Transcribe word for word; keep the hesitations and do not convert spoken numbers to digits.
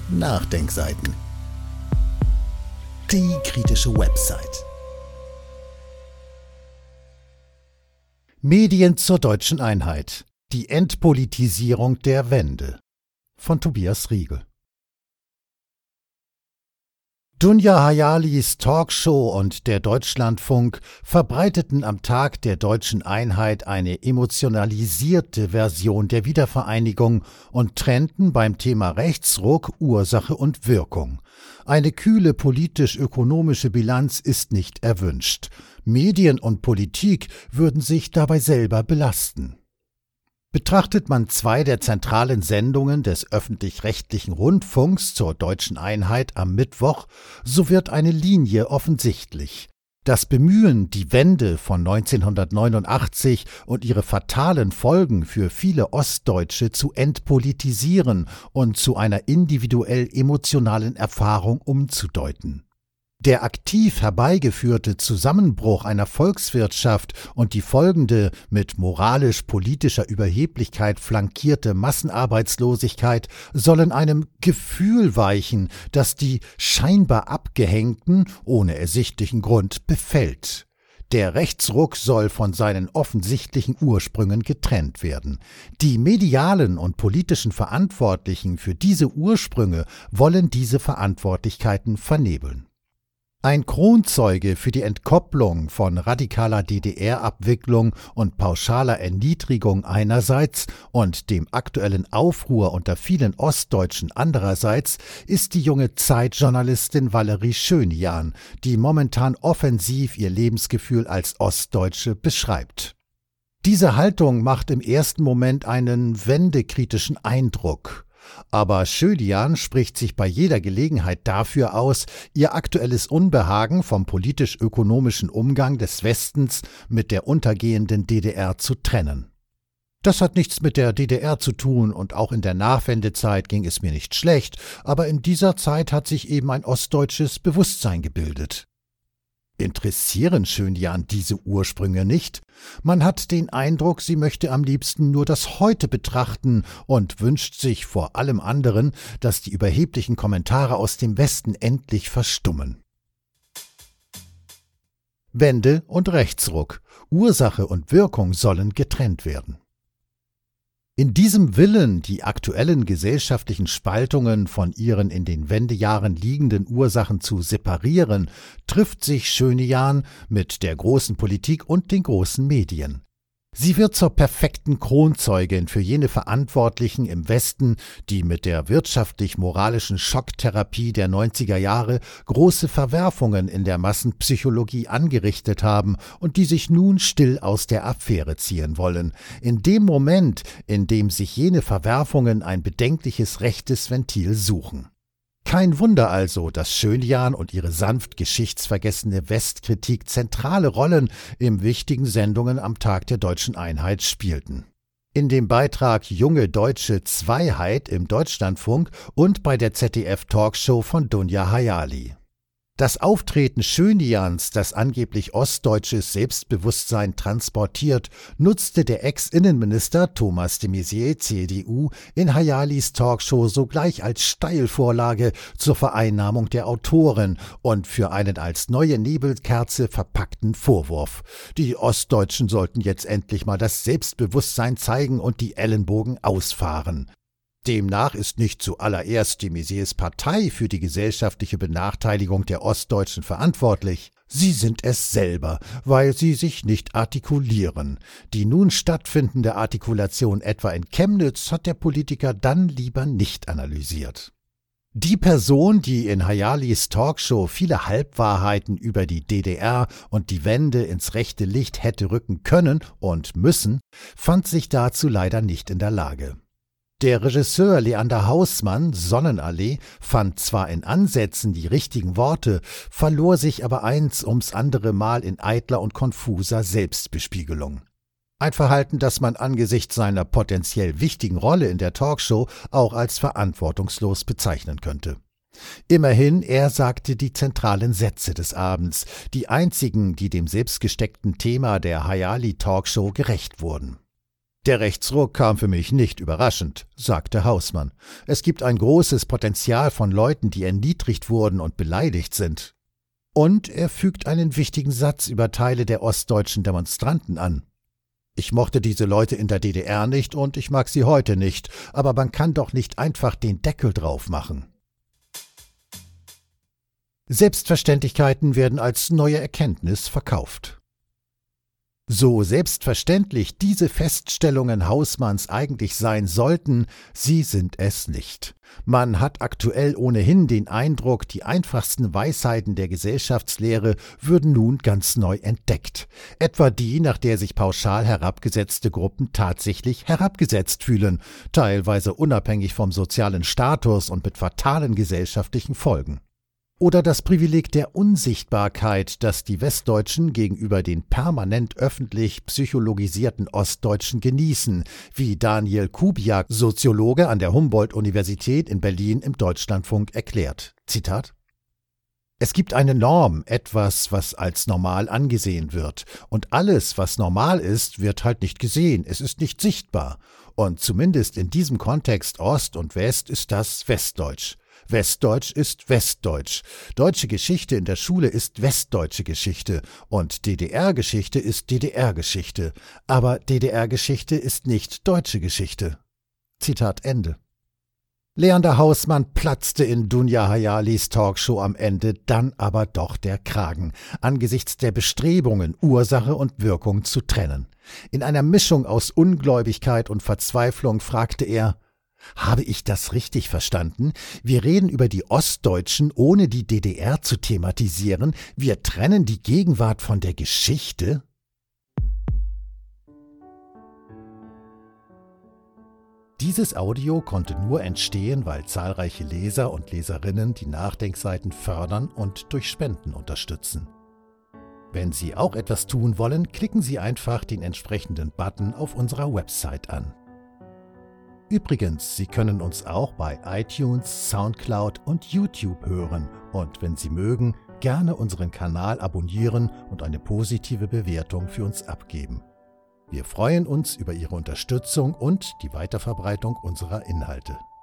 Nachdenkseiten. Die kritische Website. Medien zur deutschen Einheit. Die Entpolitisierung der Wende. Von Tobias Riegel. Dunja Hayalis Talkshow und der Deutschlandfunk verbreiteten am Tag der deutschen Einheit eine emotionalisierte Version der Wiedervereinigung und trennten beim Thema Rechtsruck Ursache und Wirkung. Eine kühle politisch-ökonomische Bilanz ist nicht erwünscht. Medien und Politik würden sich dabei selber belasten. Betrachtet man zwei der zentralen Sendungen des öffentlich-rechtlichen Rundfunks zur deutschen Einheit am Mittwoch, so wird eine Linie offensichtlich. Das Bemühen, die Wende von neunzehnhundertneunundachtzig und ihre fatalen Folgen für viele Ostdeutsche zu entpolitisieren und zu einer individuell emotionalen Erfahrung umzudeuten. Der aktiv herbeigeführte Zusammenbruch einer Volkswirtschaft und die folgende, mit moralisch-politischer Überheblichkeit flankierte Massenarbeitslosigkeit sollen einem Gefühl weichen, das die scheinbar Abgehängten ohne ersichtlichen Grund befällt. Der Rechtsruck soll von seinen offensichtlichen Ursprüngen getrennt werden. Die medialen und politischen Verantwortlichen für diese Ursprünge wollen diese Verantwortlichkeiten vernebeln. Ein Kronzeuge für die Entkopplung von radikaler D D R-Abwicklung und pauschaler Erniedrigung einerseits und dem aktuellen Aufruhr unter vielen Ostdeutschen andererseits ist die junge Zeitjournalistin Valerie Schönian, die momentan offensiv ihr Lebensgefühl als Ostdeutsche beschreibt. Diese Haltung macht im ersten Moment einen wendekritischen Eindruck. Aber Schönian spricht sich bei jeder Gelegenheit dafür aus, ihr aktuelles Unbehagen vom politisch-ökonomischen Umgang des Westens mit der untergehenden D D R zu trennen. Das hat nichts mit der D D R zu tun und auch in der Nachwendezeit ging es mir nicht schlecht, aber in dieser Zeit hat sich eben ein ostdeutsches Bewusstsein gebildet. Interessieren Schönian diese Ursprünge nicht? Man hat den Eindruck, sie möchte am liebsten nur das Heute betrachten und wünscht sich vor allem anderen, dass die überheblichen Kommentare aus dem Westen endlich verstummen. Wende und Rechtsruck. Ursache und Wirkung sollen getrennt werden. In diesem Willen, die aktuellen gesellschaftlichen Spaltungen von ihren in den Wendejahren liegenden Ursachen zu separieren, trifft sich Schönian mit der großen Politik und den großen Medien. Sie wird zur perfekten Kronzeugin für jene Verantwortlichen im Westen, die mit der wirtschaftlich-moralischen Schocktherapie der neunziger Jahre große Verwerfungen in der Massenpsychologie angerichtet haben und die sich nun still aus der Affäre ziehen wollen. In dem Moment, in dem sich jene Verwerfungen ein bedenkliches rechtes Ventil suchen. Kein Wunder also, dass Schönian und ihre sanft geschichtsvergessene Westkritik zentrale Rollen in wichtigen Sendungen am Tag der deutschen Einheit spielten. In dem Beitrag Junge Deutsche Zweiheit im Deutschlandfunk und bei der Z D F-Talkshow von Dunja Hayali. Das Auftreten Schönians, das angeblich ostdeutsches Selbstbewusstsein transportiert, nutzte der Ex-Innenminister Thomas de Maizière C D U in Hayalis Talkshow sogleich als Steilvorlage zur Vereinnahmung der Autorin und für einen als neue Nebelkerze verpackten Vorwurf. Die Ostdeutschen sollten jetzt endlich mal das Selbstbewusstsein zeigen und die Ellenbogen ausfahren. Demnach ist nicht zuallererst de Maizières Partei für die gesellschaftliche Benachteiligung der Ostdeutschen verantwortlich. Sie sind es selber, weil sie sich nicht artikulieren. Die nun stattfindende Artikulation etwa in Chemnitz hat der Politiker dann lieber nicht analysiert. Die Person, die in Hayalis Talkshow viele Halbwahrheiten über die D D R und die Wende ins rechte Licht hätte rücken können und müssen, fand sich dazu leider nicht in der Lage. Der Regisseur Leander Hausmann, Sonnenallee, fand zwar in Ansätzen die richtigen Worte, verlor sich aber eins ums andere Mal in eitler und konfuser Selbstbespiegelung. Ein Verhalten, das man angesichts seiner potenziell wichtigen Rolle in der Talkshow auch als verantwortungslos bezeichnen könnte. Immerhin, er sagte die zentralen Sätze des Abends, die einzigen, die dem selbstgesteckten Thema der Hayali-Talkshow gerecht wurden. Der Rechtsruck kam für mich nicht überraschend, sagte Hausmann. Es gibt ein großes Potenzial von Leuten, die erniedrigt wurden und beleidigt sind. Und er fügt einen wichtigen Satz über Teile der ostdeutschen Demonstranten an. Ich mochte diese Leute in der D D R nicht und ich mag sie heute nicht, aber man kann doch nicht einfach den Deckel drauf machen. Selbstverständlichkeiten werden als neue Erkenntnis verkauft. So selbstverständlich diese Feststellungen Hausmanns eigentlich sein sollten, sie sind es nicht. Man hat aktuell ohnehin den Eindruck, die einfachsten Weisheiten der Gesellschaftslehre würden nun ganz neu entdeckt. Etwa die, nach der sich pauschal herabgesetzte Gruppen tatsächlich herabgesetzt fühlen, teilweise unabhängig vom sozialen Status und mit fatalen gesellschaftlichen Folgen. Oder das Privileg der Unsichtbarkeit, das die Westdeutschen gegenüber den permanent öffentlich psychologisierten Ostdeutschen genießen, wie Daniel Kubiak, Soziologe an der Humboldt-Universität in Berlin im Deutschlandfunk erklärt. Zitat: Es gibt eine Norm, etwas, was als normal angesehen wird. Und alles, was normal ist, wird halt nicht gesehen, es ist nicht sichtbar. Und zumindest in diesem Kontext Ost und West ist das Westdeutsch. Westdeutsch ist Westdeutsch. Deutsche Geschichte in der Schule ist westdeutsche Geschichte und D D R-Geschichte ist D D R-Geschichte. Aber D D R-Geschichte ist nicht deutsche Geschichte. Zitat Ende. Leander Hausmann platzte in Dunja Hayalis Talkshow am Ende dann aber doch der Kragen, angesichts der Bestrebungen, Ursache und Wirkung zu trennen. In einer Mischung aus Ungläubigkeit und Verzweiflung fragte er: Habe ich das richtig verstanden? Wir reden über die Ostdeutschen, ohne die D D R zu thematisieren. Wir trennen die Gegenwart von der Geschichte? Dieses Audio konnte nur entstehen, weil zahlreiche Leser und Leserinnen die Nachdenkseiten fördern und durch Spenden unterstützen. Wenn Sie auch etwas tun wollen, klicken Sie einfach den entsprechenden Button auf unserer Website an. Übrigens, Sie können uns auch bei iTunes, Soundcloud und YouTube hören und wenn Sie mögen, gerne unseren Kanal abonnieren und eine positive Bewertung für uns abgeben. Wir freuen uns über Ihre Unterstützung und die Weiterverbreitung unserer Inhalte.